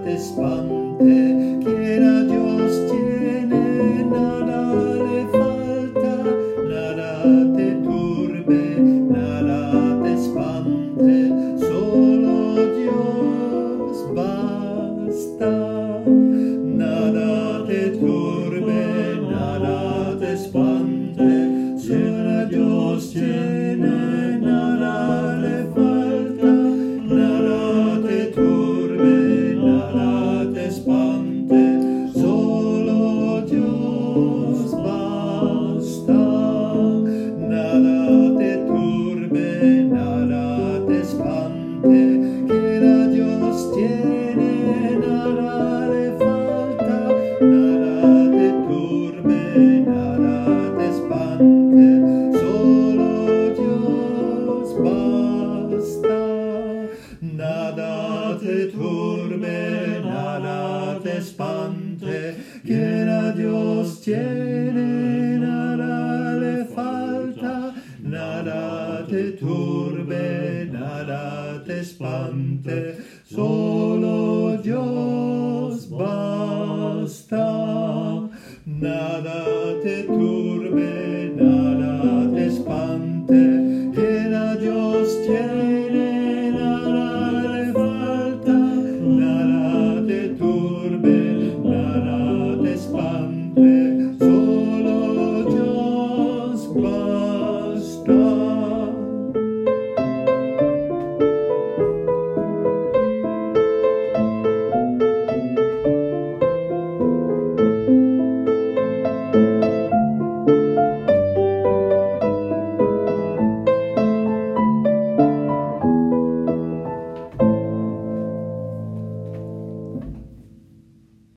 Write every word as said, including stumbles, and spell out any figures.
te espante, quiera Dios tiene, nada le falta, nada te turbe, nada te espante, solo Dios basta. Nada te turbe, nada te espante, quiera Dios tiene, nada le falta, nada te turbe, nada te espante, solo Dios basta. Nada te turbe, nada te espante, quiera Dios tiene, nada le falta, nada te turbe, nada te espante, solo Dios basta. Nada te turbe, nada te espante, quiera Dios tiene, nada le falta, nada te turbe, nada te espante, solo